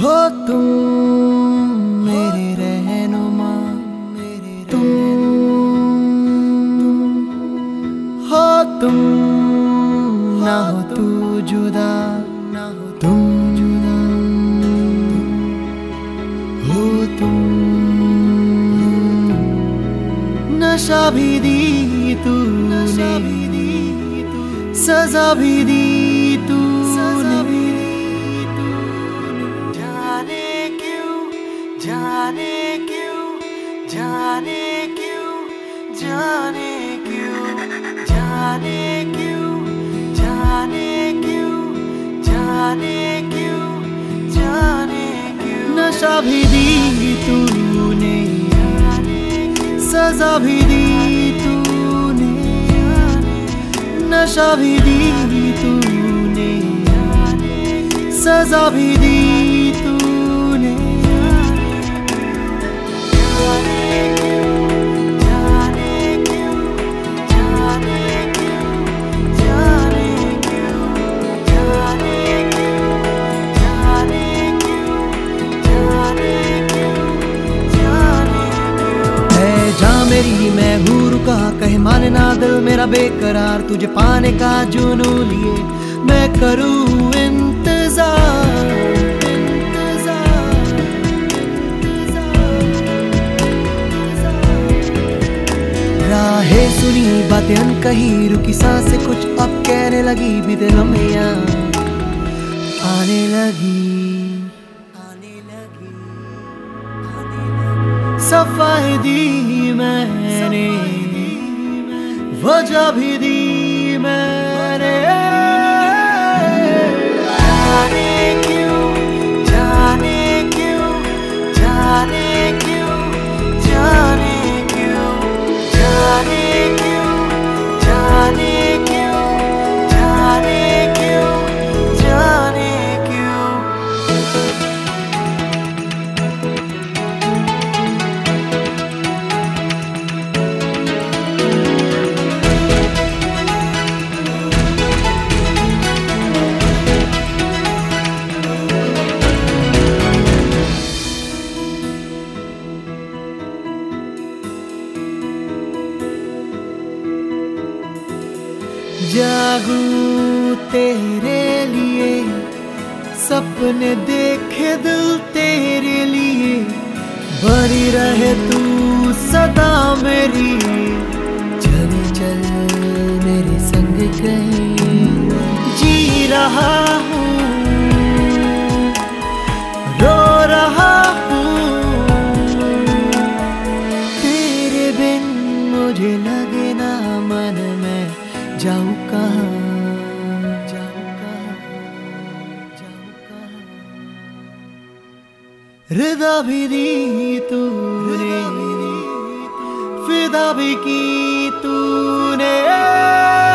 हो तुम मेरे रहनुमा, तुम हो तुम, ना हो तू जुदा, तुम हो तुम। नशा भी दी तूने, सजा भी दी तूने, जाने क्यों, जाने क्यों, जाने क्यों, जाने क्यों, जाने क्यों, जाने क्यों, जाने क्यों, जाने क्यों। नशा भी दी तूने, सजा भी दी तूने, नशा भी दी तूने, सजा भी दी तूने। जाने क्यों, जाने क्यों, जाने क्यों, जाने क्यों, जाने क्यों, जाने क्यों, जाने क्यों। है जा मेरी मैं हूँ रुका, कहे माने ना दिल मेरा बेकरार, तुझे पाने का जुनू लिए मैं करूँ इंतजार, इंतजार, राहें सुनी बातें अनकही, रुकी सांसें कुछ अब कहने लगी, बीते लम्हियां आने लगी, आने लगी, आने लगी। सफाई दी मैंने, वजह भी दी मैंने, जाने क्यों, जाने क्यों, जाने क्यों, जाने क्यों, जाने क्यों, जाने क्यों, जाने क्यों, जाने क्यों। जागूं तेरे लिए, सपने देखे दिल तेरे लिए, बनी रहे तू सदा मेरी, चले चल मेरे संग कहीं, जी रहा हूँ, रो रहा हूँ, तेरे बिन मुझे लगे ना मन में, जाऊं कहाँ, जाऊं कहाँ, जाऊं कहाँ। रिदा भी दी तूने, फिदा भी की तूने।